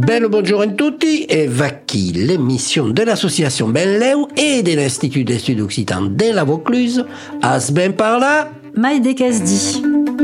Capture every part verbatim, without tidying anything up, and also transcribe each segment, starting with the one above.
Bello buongiorno a tutti e va qui l'émission de l'association Benleu et de l'Institut d'études occitan de la Vaucluse. As ben par là Maïdé Casdi.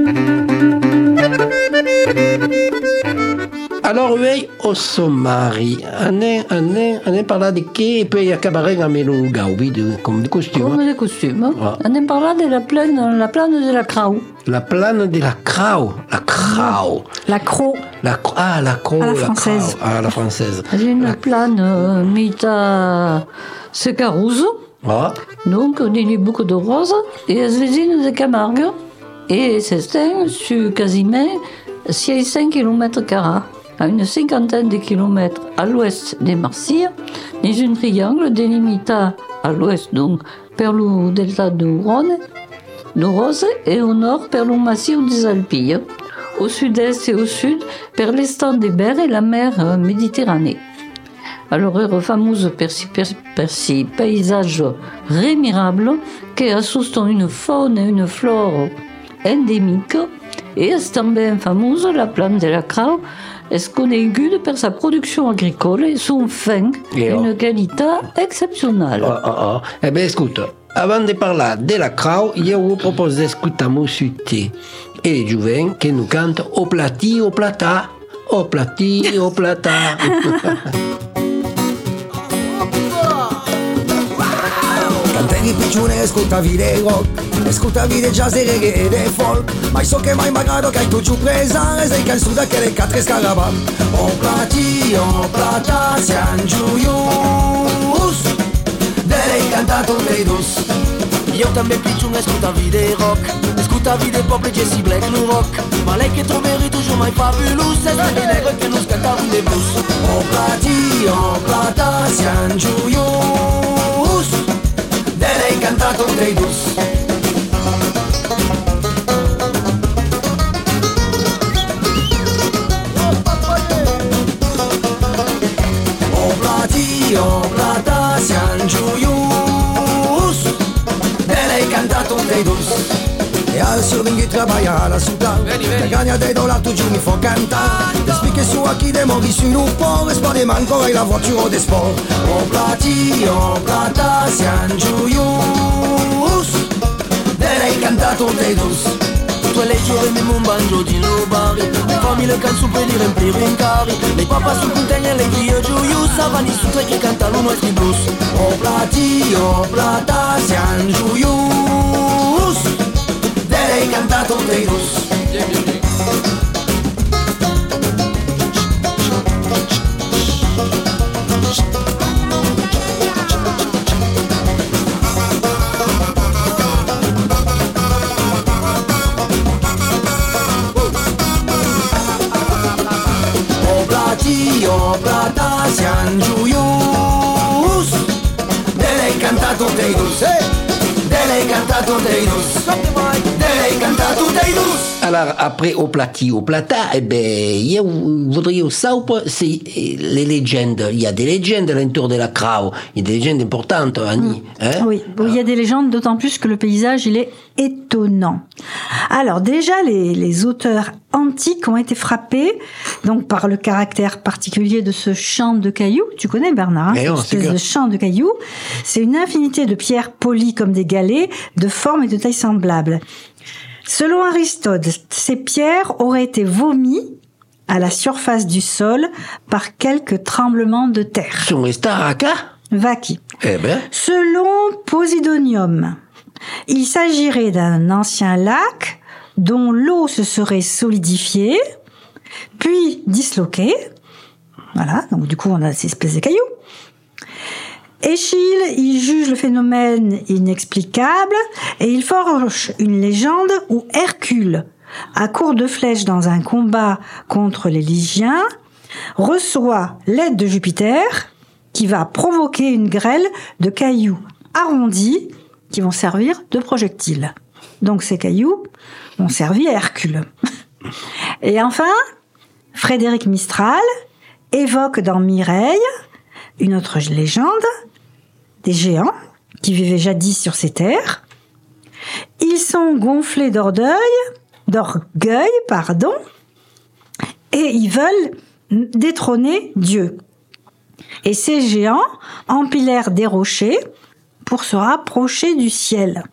Alors oui, au sommari, on est, on est, on est par là de qui et puis il y a cabaret à Melo Gaubi de comme de costume. Comme des costumes. Ah. On est par là de la plaine, la plaine de la Crau. La plane de la Crau, la Crau, La Crau. la Cro- ah la Crau, À la la française. Crau, ah la française. C'est une La- plaine euh, mita Secarouze. Ah. Donc, on y a beaucoup de roses. Et elles viennent de Camargue. Et c'est sur quasiment cinq kilomètres carrés. À une cinquantaine de kilomètres à l'ouest des Marsilles, dans un triangle délimité à l'ouest, donc, par le delta de Rhône, de Rose, et au nord, par le massif des Alpilles. Au sud-est et au sud, par l'estang des Berres et la mer euh, Méditerranée. Alors, il y a fameuse per si, per, per si paysage remirable qui assiste une faune et une flore endémique. Et c'est bien fameuse la plante de la Crau. Est connue per sa production agricole et son fin Et d'une oh. qualité exceptionnelle. Ah, ah, ah. Eh bien, écoute, avant de parler de la Crau, je vous propose d'écouter Moussute et les Jouvin qui nous cantent au plati, au plata, au plati, au plata. Cantegli piccione, ascoltavi dei rock, ascoltavi dei jazz, dei reggae e dei folk. Ma so che mai magari che hai tu giù presa, e sei che il sud che le catre scalavam. O plati, o plata, sian giuius, dei cantato dei dus. Io també piccione, ascoltavi dei rock, ascoltavi dei pop e Jesse Black, no rock. Ma lei che troverai toujours mai fabulous, c'est dei negri che non cantavi dei blues. O plati, o plata, sian giuius, dei cantato dei dus. O plati, o plata, sian giuius, dei cantato dei dus. E adesso vengi trabalhar alla città, che gagna dei dollari tu giù mi fa cantare. Ti spieghi su a chi de mori su un po', e spade manco e la voiture de sport. O plati, o plata, sian giuius, dei cantato dei dus. Tutte le giorni mi un banjo di lubari, le fammi le canzoni per li riempire in cari. Le papà sul contegno e le figlie giuius, savani su tre che cantano nuestri blues. O plati, o plata, sian giuius, dei cantato dei dus. O plati, o plata, sian giuius, dei cantato dei dus. Dei cantato dei dus. Dei cantato dei dus. Alors, après au plati, au plata, eh ben, je voudrais savoir, c'est les légendes. Il y a des légendes alentour de la Crau. Il y a des légendes importantes, Annie. Hein? Oui, bon, il y a des légendes, d'autant plus que le paysage, il est étonnant. Alors déjà, les, les auteurs antiques ont été frappés donc par le caractère particulier de ce champ de cailloux. Tu connais, Bernard, hein, Eh non, cette c'est espèce que- de champ de cailloux. C'est une infinité de pierres polies comme des galets, de forme et de taille semblables. Selon Aristote, ces pierres auraient été vomies à la surface du sol par quelques tremblements de terre. Sont restés à Raka? Vaki. Eh ben, Selon Posidonium, il s'agirait d'un ancien lac dont l'eau se serait solidifiée, puis disloquée. Voilà, donc du coup on a ces espèces de cailloux. Échille, il juge le phénomène inexplicable et il forge une légende où Hercule, à court de flèches dans un combat contre les Lygiens, reçoit l'aide de Jupiter qui va provoquer une grêle de cailloux arrondis qui vont servir de projectiles. Donc ces cailloux ont servi à Hercule. Et enfin, Frédéric Mistral évoque dans Mireille une autre légende des géants qui vivaient jadis sur ces terres. Ils sont gonflés d'orgueil, d'orgueil, pardon, et ils veulent détrôner Dieu. Et ces géants empilèrent des rochers pour se rapprocher du ciel.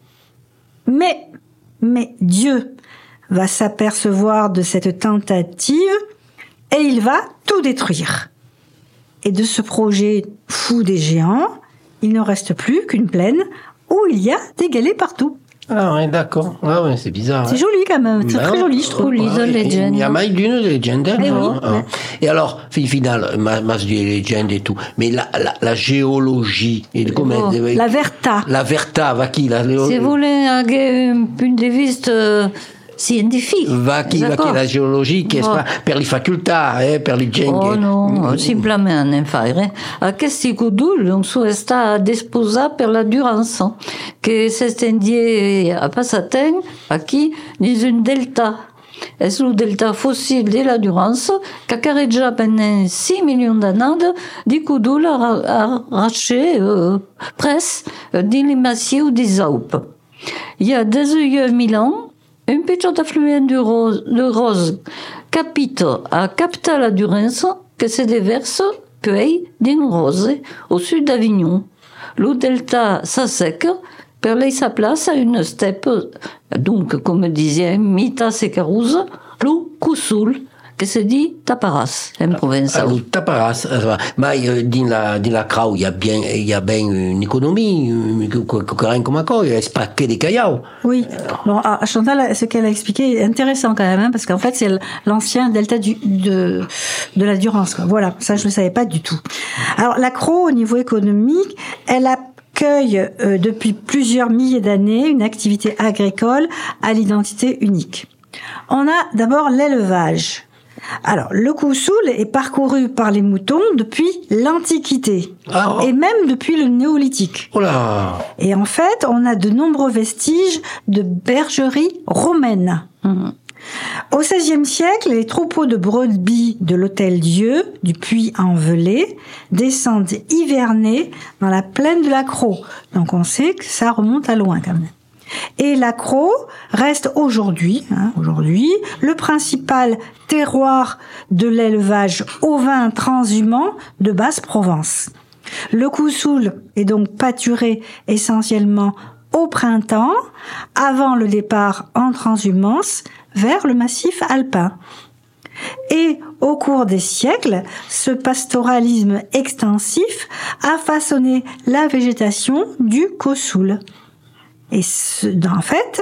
Mais, mais Dieu va s'apercevoir de cette tentative et il va tout détruire. Et de ce projet fou des géants, il ne reste plus qu'une plaine où il y a des galets partout. Ah ouais, d'accord. Ah ouais, c'est bizarre. C'est hein. joli quand même, c'est Ben, très joli, je trouve. Joli, de Ouais, legend. Il y a mal d'une légende. hein, Eh oui, hein, hein. Et alors, fi- final, ma- masse de légendes et tout. Mais la, la, la géologie, et comment, Oh, euh, La Verta. la Verta, va qui la, Se vuole anche un punto di vista scientifico. va chi, va chi la geologia, che Oh. fa per le facoltà, eh, per le gente. Oh no, simplement non fare. Questi cuduli non sono stati disposati per la durance, che si estendie a passatempo a chi in un delta. È sul delta fossile della Durance che carreggia pendant six millions d'années di cuduli arrachés euh, presque dans les massifs des Alpes. Il y a dix-huit mille ans, un petit affluent de rose, de rose capite a capté la Durance que se déverse puis d'une rose au sud d'Avignon. Le delta s'assèque per laisser sa place à une steppe, donc, comme disait Mita Secarusa, le Cusul, che si dit Taparas, en provençal. Alors, taparas, euh, mais euh, dans la, dans la crowd, il y a bien, il y a bien une économie, euh, que- que- que rien comme quoi, il c'est pas que des cailloux. Oui. Bon, ah, Chantal, ce qu'elle a expliqué est intéressant quand même, hein, parce qu'en fait, c'est l'ancien delta du, de, de la Durance, quoi. Voilà. Ça, je ne le savais pas du tout. Alors, la Crau, au niveau économique, elle accueille euh, depuis plusieurs milliers d'années une activité agricole à l'identité unique. On a d'abord l'élevage. Alors, le Coussoul est parcouru par les moutons depuis l'Antiquité, Ah. et même depuis le Néolithique. Oh là! Et en fait, on a de nombreux vestiges de bergeries romaines. Mhm. Au seizième siècle, les troupeaux de brebis de l'Hôtel-Dieu, du Puy-en-Velay, descendent hiverner dans la plaine de la Crau. Donc on sait que ça remonte à loin quand même. Et la Crau reste aujourd'hui, hein, aujourd'hui, le principal terroir de l'élevage ovin transhumant de Basse-Provence. Le Coussoul est donc pâturé essentiellement au printemps, avant le départ en transhumance vers le massif alpin. Et au cours des siècles, ce pastoralisme extensif a façonné la végétation du Coussoul. Et ce, en fait,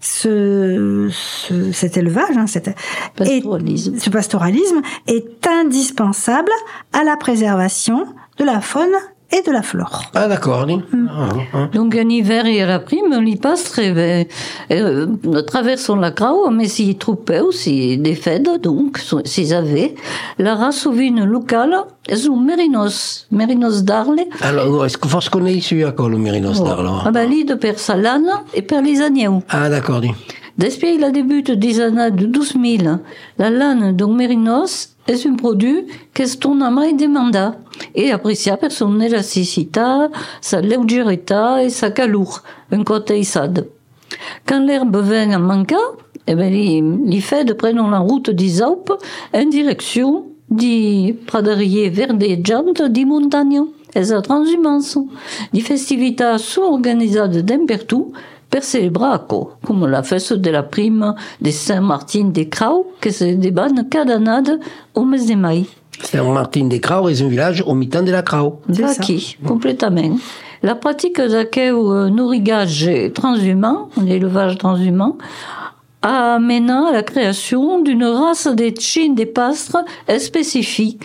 ce, ce, cet élevage, hein, cet, Pastoralisme. est, ce pastoralisme est indispensable à la préservation de la faune et de la flore. Ah, d'accord. dis. Ah, ah. Donc en hiver et à la prime, li pastre eh, eh, traversant la Crau, mais si troupeu, si des fêtes, donc, s'ils avaient, la race ovine locale est un mérinos, mérinos d'Arles, Alors, est-ce que vous connaissez celui à quoi, le mérinos d'Arles? à Bali de per sa lane et per les agneux. Ah, d'accord. dis. Depuis la début des années de douze mille, la lane d'un mérinos est un produit qui est tournement demandé et apprécié per son élasticité, sa légèreté et sa calour, un côté sad. Quand l'herbe vient à manquer, eh ben, les, les fêtes prennent la route des Alpes en direction des praderies verdeggiantes des montagnes et la transhumance. Les festivités sont organisées d'un partout per celebrar, comme la fête de la prime de Saint-Martin de Crau, que se débanne cada année au mes de mai. Saint-Martin des Crau est un village au mi-temps de la Crau. C'est ça. Aquí, complètement. La pratique d'aquel euh, nourrigage transhumant, l'élevage transhumant, a amené à la création d'une race de chiens de pastres spécifique.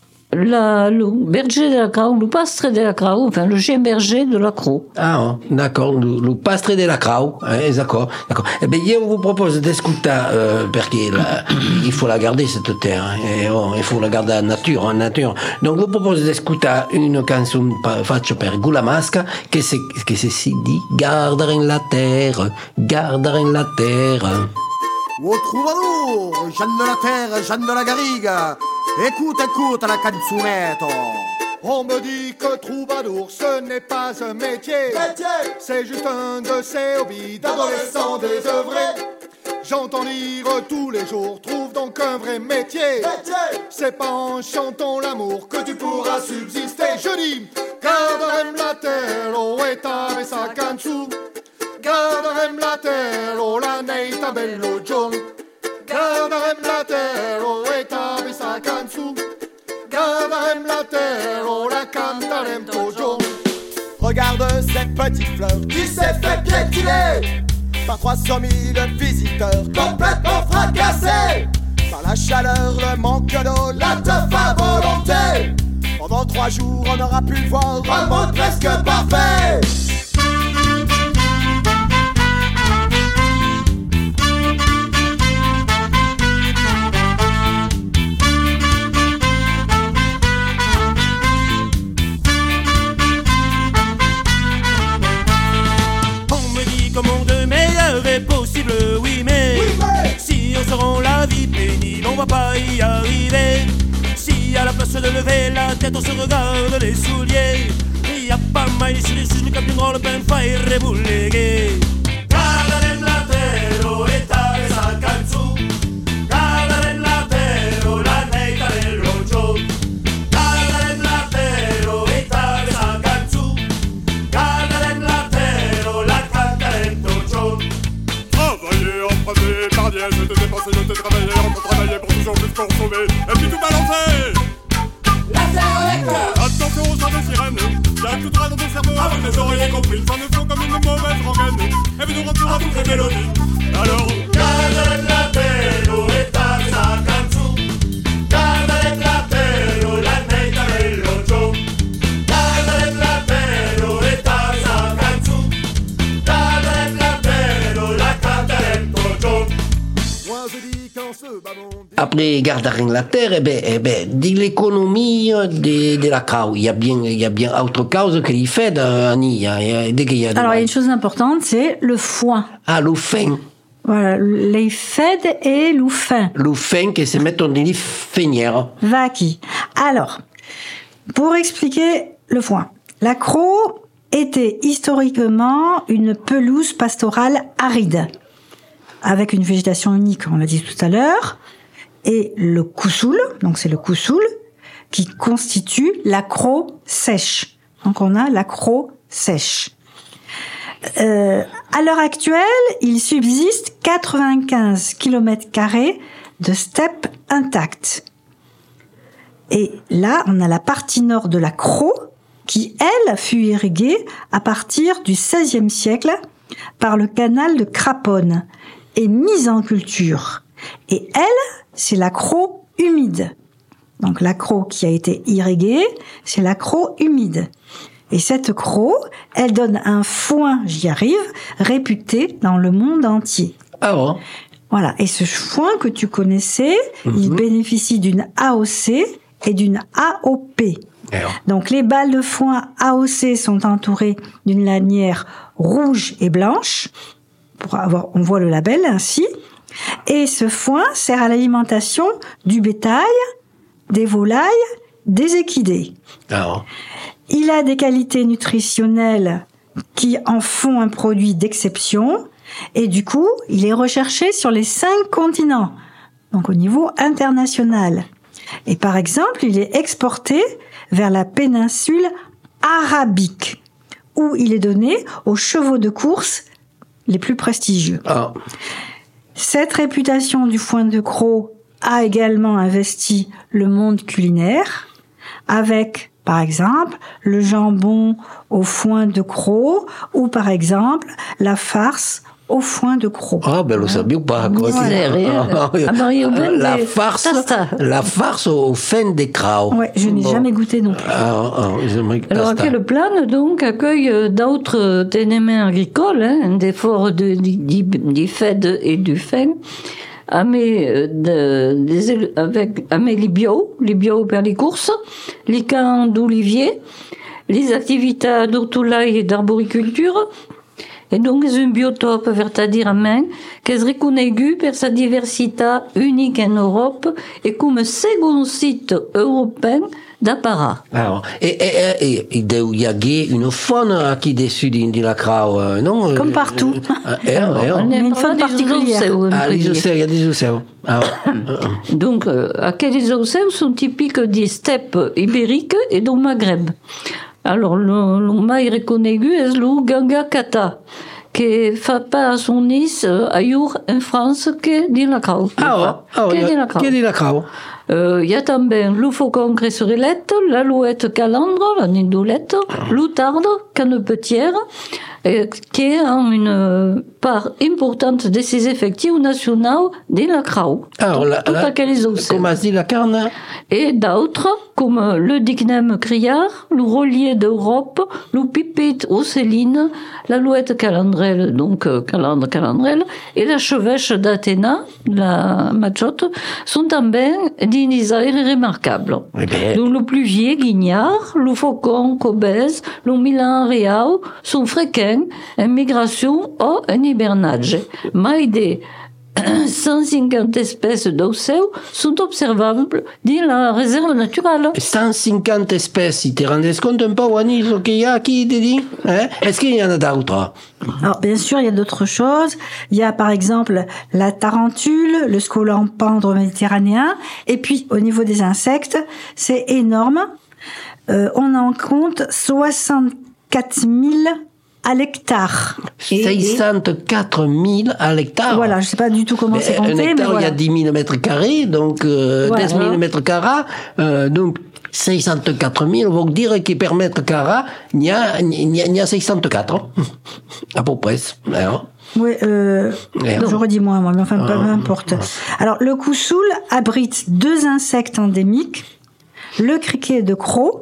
La, le berger de la Crau, le pastre de la Crau, enfin le chien berger de la Crau. Ah, oh, d'accord, le, le pastre de la Crau, hein, d'accord, d'accord. Eh bien, je vous propose d'écouter, euh, parce que là, il faut la garder, cette terre, hein, et, oh, il faut la garder en nature, en nature. Donc, je vous propose d'écouter une chanson pa- faite par Gula Masca, que c'est, que c'est si dit, gardare la terre, gardare la terre. Oh troubadour, Jeanne de la terre, Jeanne de la garrigue, écoute, écoute la canzunetto. On me dit que troubadour ce n'est pas un métier, métier. C'est juste un de ces hobbies d'adolescents désœuvrés. j'entends dire tous les jours, trouve donc un vrai métier. C'est pas en chantant l'amour que tu pourras subsister. Je dis, garderem la terre, oh et t'avais sa canzou. Garderem la terre, oh la neita bello John. Garderem la terre, oh et t'avais sa canzou. Garderem la terre, oh la cantarem to John. Regarde cette petite fleur qui s'est fait piétiner par trois cent mille visiteurs complètement fracassés par la chaleur, le manque d'eau, la teuf à volonté. Pendant trois jours, on aura pu voir un monde presque parfait. Possible, oui mais, oui, mais si on se rend la vie pénible, on va pas y arriver. Si à la place de lever la tête, on se regarde les souliers, y a pas mal ici les juges, comme une grande peine, faire rebouler. Garderem la terre, oh, et t'avais sa canzou. Garderem la terre, oh, la neita del rojo. Garderem la terre, oh, et t'avais sa canzou. Garderem la terre, oh, la cantarem tojo. Travailler, emprunter, épargner, je te dépenser, je te travailler, on peut travailler pour toujours plus consommer, et puis tout balancer. La terre avec cœur. Attention aux chants de sirène, y'a tout droit dans ton cerveau, avec les oreilles comprises, ça ne faut comme une mauvaise rengaine, et puis nous rentrons à toutes les mélodies. Alors, Garderem la terre, oh, et t'avais sa canzou. Garderem la terre, oh, la neita del rojo. Garderem la terre, oh, et t'avais sa canzou. Garderem la terre, oh, la cantarem tojo. Moi je dis qu'en ce bas monde. Après Garderem la terre, eh ben, eh ben, de l'économie de, de la crau, il y a bien, il y a bien autre cause que l'y fait, Annie. Alors, il y a une chose importante, c'est le foin. Ah, le fin. Voilà, les fed et le fin. Le fin qui se met en des feinières. Vaki. Alors, pour expliquer le foin, la crau était historiquement une pelouse pastorale aride, avec une végétation unique, on l'a dit tout à l'heure, et le coussoul, donc c'est le coussoul, qui constitue la crau sèche. Donc on a la crau sèche. Euh, à l'heure actuelle, il subsiste quatre-vingt-quinze kilomètres carrés de steppes intactes. Et là, on a la partie nord de la crau, qui, elle, fut irriguée à partir du seizième siècle par le canal de Craponne et mise en culture. Et elle, c'est la crau humide. Donc la crau qui a été irriguée, c'est la crau humide. Et cette crau, elle donne un foin, j'y arrive, réputé dans le monde entier. Ah bon? Voilà. Et ce foin que tu connaissais, mm-hmm. il bénéficie d'une A O C et d'une A O P. Alors. Donc les balles de foin A O C sont entourées d'une lanière rouge et blanche. Pour avoir, on voit le label ainsi. Et ce foin sert à l'alimentation du bétail, des volailles, des équidés. Alors. Il a des qualités nutritionnelles qui en font un produit d'exception et du coup, il est recherché sur les cinq continents, donc au niveau international. Et par exemple, il est exporté vers la péninsule arabique, où il est donné aux chevaux de course les plus prestigieux. Ah. Cette réputation du foin de crau a également investi le monde culinaire, avec par exemple, le jambon au foin de crau ou par exemple, la farce au foin de crau. Ah, ben, le saviez pas. Quoi. La farce, la farce au fin des crau. Ouais, je n'ai bon. jamais goûté non plus. Ah, ah, Alors, quel plan, donc, accueille d'autres ténéments agricoles, hein, des forts de, du, du fed et du fin, Amé, de, des, avec, amé les bio, les bio per les courses, les camps d'olivier, les activités d'ortoulaille et d'arboriculture, Et donc, c'est un biotope vertadiramment qui est reconnu pour sa diversité unique en Europe et comme second site européen d'apparat. Alors, et, et, et, et il y a une faune qui dessus de la Crau, non? Comme partout. Euh, eh, eh, On est une pas faune des particulière. océans, Ah, les océans, il y a des océans. Ah, Donc, euh, aqueles océans sont typiques des steppes ibériques et du Maghreb. Alors, le, le mai reconnu est le Ganga Kata, qui fait pas son nice ailleurs en France que dans la Crau. ah, ah, Que il y dans a- la Crau. qui est de la Crau? Euh, il y a também le faucon cresserellette, l'alouette calandre, la nidolette, l'outarde, canepetière, euh, qui ont une part importante de ses effectifs nationaux dans la Crau. Alors, la, Tout la, aqueles océans. comment se dit la carne? Et d'autres, comme le Dignam criard, le Rollier d'Europe, le Pipite océline, l'alouette calandrelle, donc euh, calandre calandrelle, et la chevêche d'Athéna, la machotte, sont também des aires remarquables. Eh bien, Donc le pluvier guignard, le faucon cobèze, le milan real sont fréquents en migration ou en hibernage. Mais des cent cinquante espèces d'océans sont observables dans la réserve naturelle. cent cinquante espèces, tu te rends compte un peu, Wani, ce qu'il y a qui te dit? Hein? Est-ce qu'il y en a d'autres? Alors, bien sûr, il y a d'autres choses. Il y a, par exemple, la tarentule, le scolopendre méditerranéen. Et puis, au niveau des insectes, c'est énorme. Euh, on en compte soixante-quatre mille à l'hectare. Et- et- soixante-quatre mille à l'hectare. Voilà, je sais pas du tout comment Mais c'est un compté, mais hectare, il y voilà. a dix mille mètres carrés, donc euh, Voilà. dix mille mètres carrés, euh, donc soixante-quatre mille, on va dire que per mètre carré, il y a, il y a, il y a soixante-quatre, à peu près. Alors, Oui, euh, Merde. j'aurais dit moins, moi, mais enfin, peu importe. Alors, le coussoul abrite deux insectes endémiques, le criquet de Croc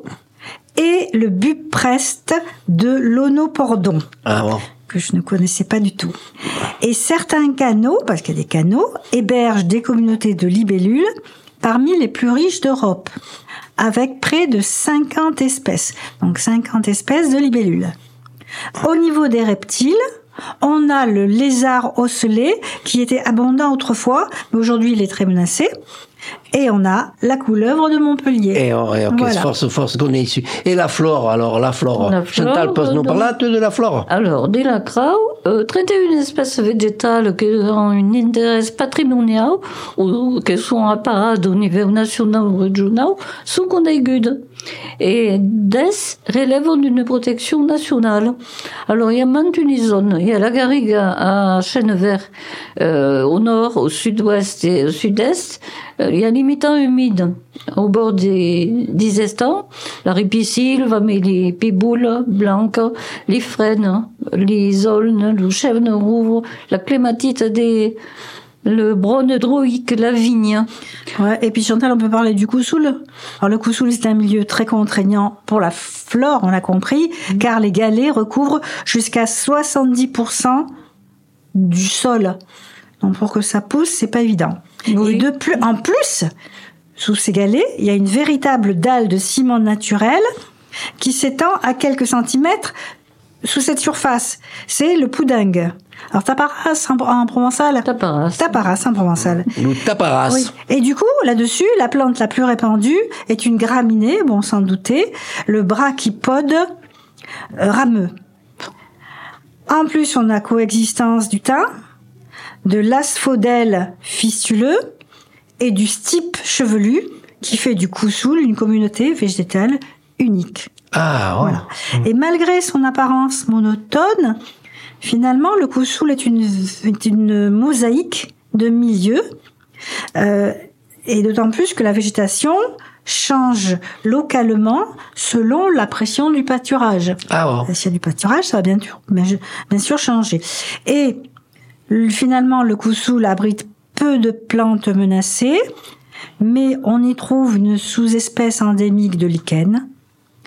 et le bupreste de l'onopordon, ah bon. que je ne connaissais pas du tout. Et certains canaux, parce qu'il y a des canaux, hébergent des communautés de libellules parmi les plus riches d'Europe, avec près de cinquante espèces. Donc cinquante espèces de libellules. Au niveau des reptiles, on a le lézard ocellé, qui était abondant autrefois, mais aujourd'hui il est très menacé. Et on a la couleuvre de Montpellier. Et, oh, et ok, Voilà. force, force qu'on est issu. Et la flore, alors, la flore. La flore, Chantal, pose-nous donc- parler de la flore. Alors, dès la Crau, euh, trente et une espèces végétales qui ont un intérêt patrimonial ou qui sont apparues au niveau national ou régional sont connues. Et dix relèvent d'une protection nationale. Alors, il y a maintenant une zone. Il y a la Garriga à Chêne-Vert, euh, au nord, au sud-ouest et au sud-est. Euh, il y a l'imitant humide au bord des, des estans, la ripicile, les piboules blanques, les frênes, les aulnes, le chèvre rouvre, la clématite des, le brone droïque, la vigne. Ouais, et puis Chantal, on peut parler du coussoul. Alors le coussoul, c'est un milieu très contraignant pour la flore, on l'a compris, car les galets recouvrent jusqu'à soixante-dix pour cent du sol. Donc pour que ça pousse, c'est pas évident. Oui. Et de plus, en plus, sous ces galets, il y a une véritable dalle de ciment naturel qui s'étend à quelques centimètres sous cette surface. C'est le poudingue. Alors taparas en, en provençal. Taparas. Taparas en provençal. Nous taparas. Oui. Et du coup, là-dessus, la plante la plus répandue est une graminée, bon, sans douter, le brachypode euh, rameux. En plus, on a coexistence du thym, de l'asphodèle fistuleux et du stipe chevelu, qui fait du coussoul une communauté végétale unique. Ah, oh. Voilà. Et malgré son apparence monotone, finalement, le coussoul est une, est une mosaïque de milieux, euh, et d'autant plus que la végétation change localement selon la pression du pâturage. Ah, bon. S'il y a du pâturage, ça va bien sûr, bien, bien sûr changer. Et le- finalement, le coussoul abrite peu de plantes menacées, mais on y trouve une sous-espèce endémique de lichen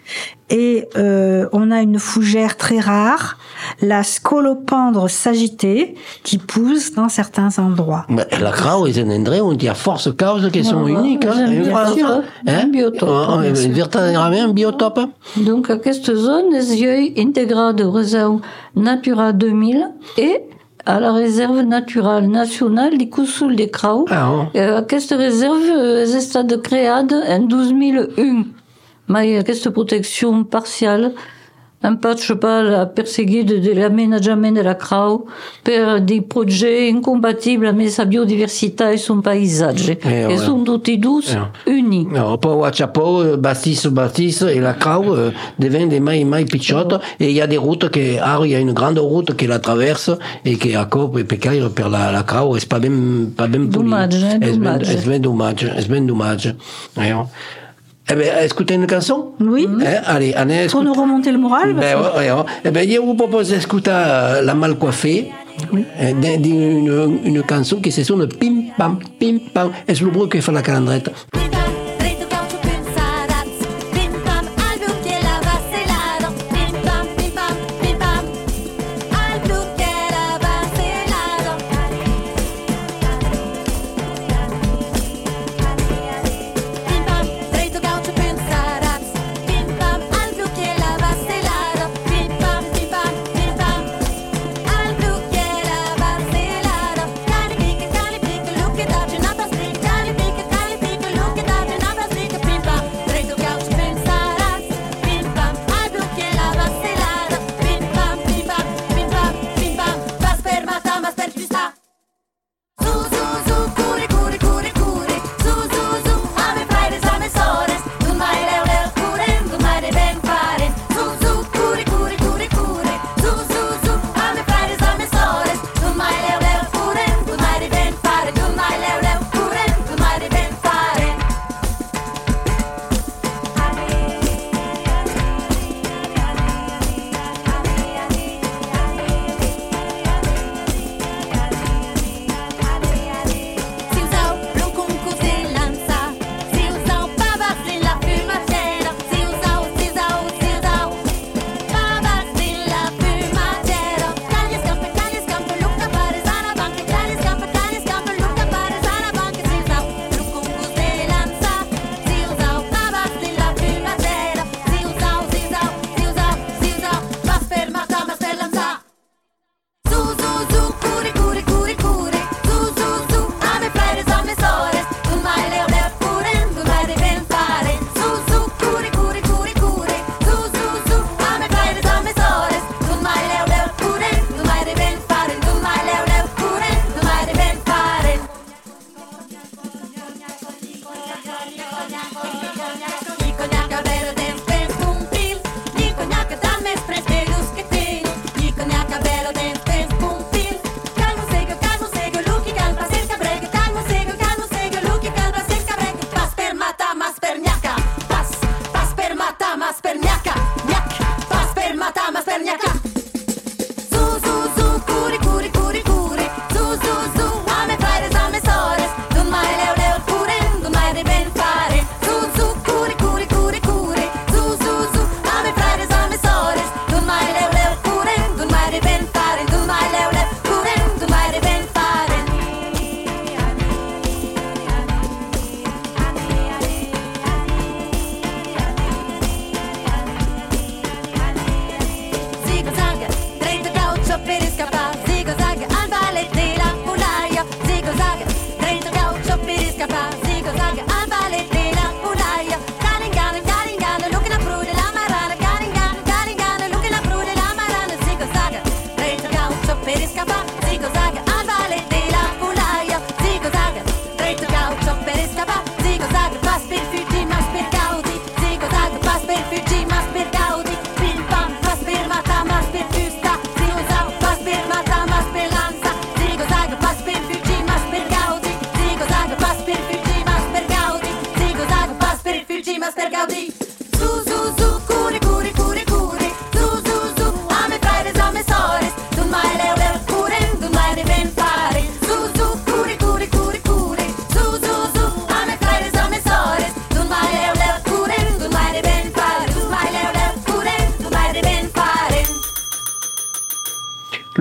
Et euh, on a une fougère très rare, la scolopendre sagittée, qui pousse dans certains endroits. Ma la crau è un endroit où il y a force causes qui sont Ouais, uniques. ouais, Hein, bien sûr. Un biotope, Un, bien sûr. vertaderament un biotope. Donc, aquesta zona és llei integrada de Reserva Natura deux mille et a la Reserva Natural Nacional de Cossul de Crau. Ah, oh. Eh, Aquesta reserva és estat creada en dos mil un. Mais aquesta protecció parcial empatxa per perseguir de l'aménagement de la Crau per des projets incompatibles amb sa biodiversitat i son paisatge. Eh, E ouais. són tutti dus Eh. uni. No, poi a Chapeau, Bastis, Bastis, et la crau euh, devient des mai, mai picciottes, et il y a des routes qui, ah, il y a une grande route qui la traverse, et qui a cop, et pecaire per la, la crau, c'est pas ben, pas ben poli. Dommage, hein, Es ben, dommage. es ben dommage, es ben dommage. Eh, oh. Eh ben, écoutez une chanson? Oui. Eh, allez, allez, Pour nous remonter le moral, parce Ben, que- ouais, ouais. Eh ben, je vous propose d'écouter euh, La Mal Coiffée, euh, d'une- d'une une chanson qui se sonne pim pam, pim pam, et c'est le bruit que fait la calandrette. Pim pam, dritto calcio pensarats. Pim pam, al blu che la vasellado. Pim pam, pim pam, pim pam, al blu che la vasellado. Pim pam, dritto calcio pensarats. Pim pam, al blu che la vasellado. Pim pam, pim pam, pim pam, al blu che la vasellado. Cali pica, cali pica, look at that, you're not a stick. Cali pica, cali pica, look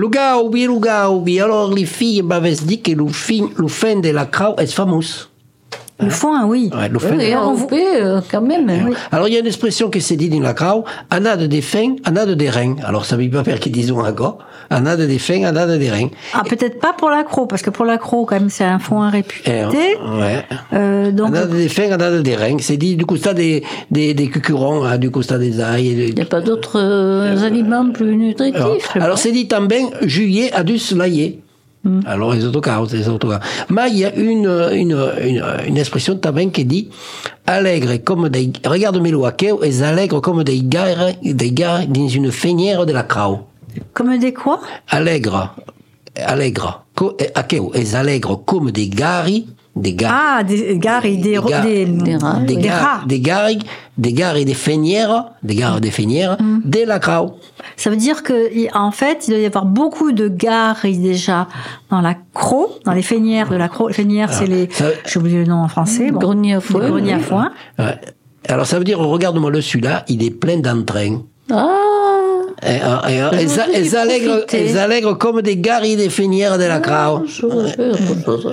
Lugaubi, Lugaubi. Alors, les filles m'avaient dit que le fin, le fin de la crau est fameux. Le foin, oui. Ouais, le fin Oui, de- on peut, euh, quand même. Oui. Alors, il y a une expression qui s'est dit dans la crau, anade des fins, anade des reins. Alors, ça ne veut pas faire qu'ils disent encore, anade des fins, anade des reins. Ah, peut-être pas pour l'accro, parce que pour l'accro, quand même, c'est un foin réputé. Eh, ouais. Euh, donc, Anade des fins, anade des reins. C'est dit du constat des, des, des cucurons, hein, du constat des ailles. Il n'y a pas d'autres euh, aliments plus nutritifs. Alors, je sais alors pas. c'est dit también juillet a dû se lailler. Alors les autres cas, les autres cas. Mais il y a une, une, une, une expression también qui dit allègre comme des, regarde-moi le haqueu, est allègre comme des gars, des gars dans une feinière de la crau. comme des quoi? Allègre, allègre, co- haqueu, est allègre comme des gari, des gars. Ah, des gares et des, gars- des, des rats, des des gars, rats. des gars, des gars et des feinières, des gars et des feinières, de la crau. Ça veut dire que, il- en fait, il doit y avoir beaucoup de gares déjà dans la Cro, dans les feinières de la Cro. Les feinières, c'est les, ça- j'ai oublié le nom en français. Bon. Grenier à foin. Les greniers à foin. Ouais. Alors ça veut dire, regarde-moi le celui-là, il est plein d'entrain. Ah, Et, et, et, Je elles, voudrais elles y allègrent, profiter. elles allègrent comme des garis des feinières de la crau. je vais faire autre chose.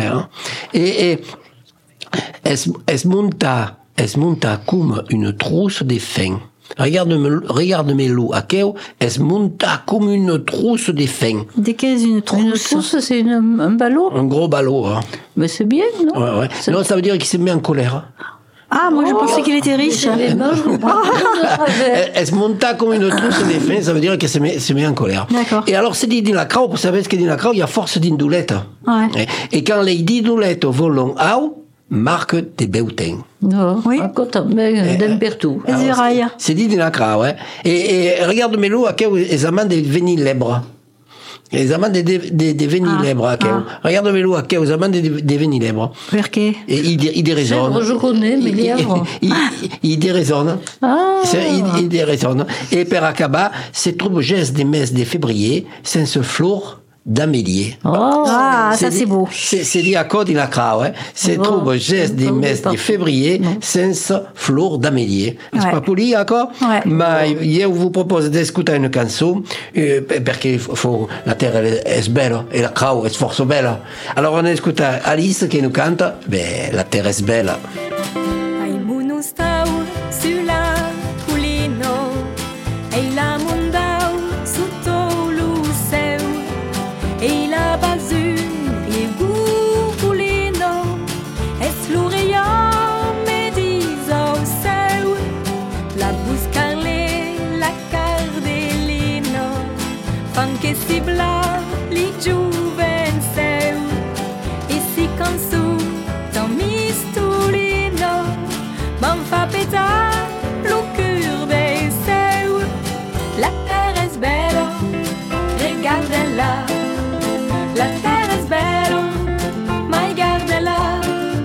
Et, et, et elles, elles montent, elles montent comme une trousse de fin. Regarde-moi, regarde-moi l'eau à quel, elles montent comme une trousse de fin. Dès qu'elles une Une trousse. trousse, c'est une- un ballot. Un gros ballot, hein. Mais c'est bien, non Ouais, ouais. C'est- Non, ça veut dire qu'il s'est mis en colère. Ah, moi, je pensais qu'il était riche. Les mains, je comprends bien de travers. Elle, elle se monte comme une trousse de fin, ça veut dire qu'elle se met, se met en colère. D'accord. Et alors, c'est dit dans la crau, vous savez ce qu'il dit dans la crau, il y a force d'indoulette. Ouais. Et, et quand les d'indoulette volent au, marque des beutins. Non, Oui. à côté, mais d'un partout. Les Alors, érailles. c'est- C'est dit dans la crau, hein. Et, et regarde-moi l'eau à quel les amants des vénilèbres. Les amants des, des, des, des vénilèbres à quel. Ah. Regarde-moi l'eau à quel les amants des, des vénilèbres. Perquet. Et il, il déraisonne. Chèvre, je connais, mais Il- lièvre. Il, il, il déraisonne. Ah. C'est- Il, il déraisonne. Et per acaba, c'est trouve geste des messes des février, c'est ce fleur d'amélier. Oh, Ah, ça, dit- c'est beau. C'est c'est dit à code in la crau, hein. C'est Oh, trouve geste des non, messes pas- des février, senza fleur d'amélier. C'est Ouais. pas poli, d'accord? Ouais. Mais je vous propose d'écouter une chanson, euh, parce que faut, la terre elle est, est belle, et la crau est force belle. Alors on écoute Alice qui nous chante, ben, la terre est belle. Ai munu stau sulla culino e la mondau sotto lo seu e la basun e gugulino e sluria me diso seu la buscarle la cardelino fan che si bla li giuven seu e si consu dans mistulino m'en fa pétar le cœur des seu la terre est belle regardez-la la terre est belle mais regardez-la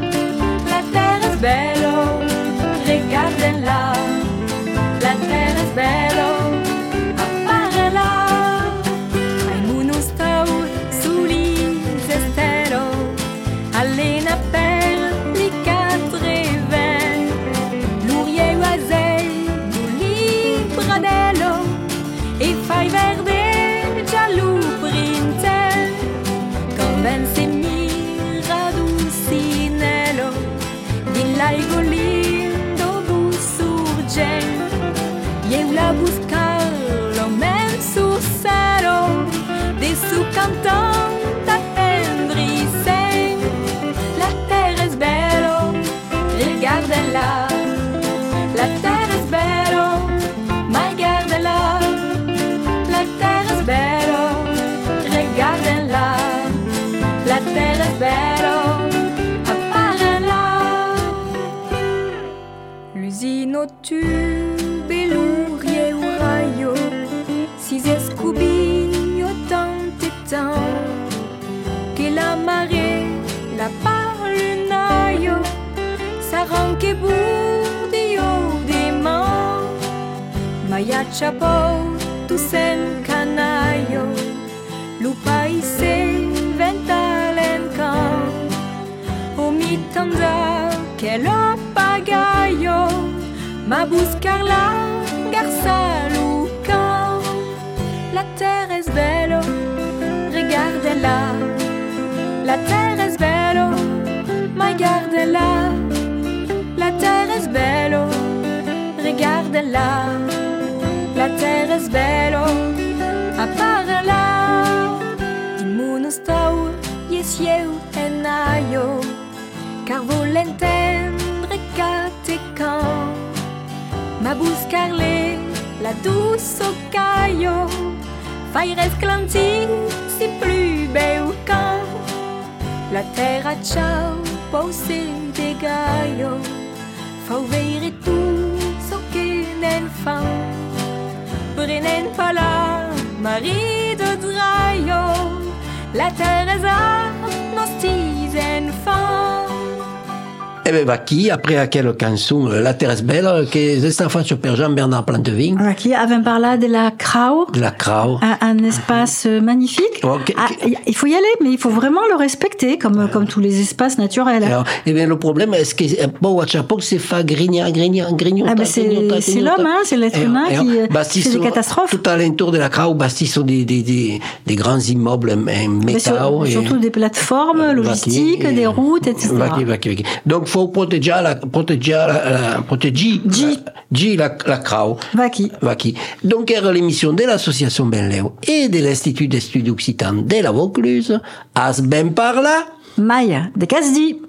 la terre est belle regardez-la la terre est belle appare-la ai muno stau suli estero allena per li quatre-vingts l'ourier oisei du libradello e fai verde giallo printel convence miraducinello din l'aigolindo du surgen eu la buscarlo men sul cielo de su cantanta tendrissem la terre est belle regardez-la la terre est belle mais regardez-la la terre est belle regardez-la la terre est belle appare-la l'usine au tube et l'ouvrier au rayo six escoubis autant de temps que la marée la parle ça rend que bourdio des mains Maya chapeau tout sen canaio lu paese ventalencan o mi tanda che lo pagaio ma buscar la garça lucan la terre est belle guardala, la terre è bello, ma guardala, la terre è bello, regardala, la terre è bello, a parla, di mono stau, yes eu e naio, car vuol entendre qu'à te quand, ma buscarle la douce au caillou, fai resclantir si plus beau quand la terre a ciao posé des gaillots, fa ouvrir tout ce que n'en fa, prenen pas la marie de draio, la terre est à nos petits enfants. Eh bien, Vaki, après à quelle chanson, La Terre est belle, que les enfants sur Père Jean-Bernard Plantevin. Vaki avait parlé de la Crau. De la Crau. Un, un espace magnifique. Okay. Ah, il faut y aller, mais il faut vraiment le respecter, comme, euh. comme tous les espaces naturels. Alors, eh bien, le problème, est-ce que, bon, à chaque fois, c'est fait grigna, grigna, grignoter. Ah, ben c'est, c'est l'homme, hein, c'est l'être humain et, qui et, fait des catastrophes. Tout alentour de la Crau, Bastille sont des, des, des, des grands immeubles en métal. Sur, et, surtout des plateformes euh, logistiques, Vaki, des routes, et cetera. Vaki, Vaki, Vaki. Donc, il faut protéger la, protéger la, la, protéger la, la, la Crau. Vaki. Vaki. Donc, era l'émission de l'association Benleu et de l'Institut d'Études Occitanes de la Vaucluse. As ben parla. Maya de Casdi.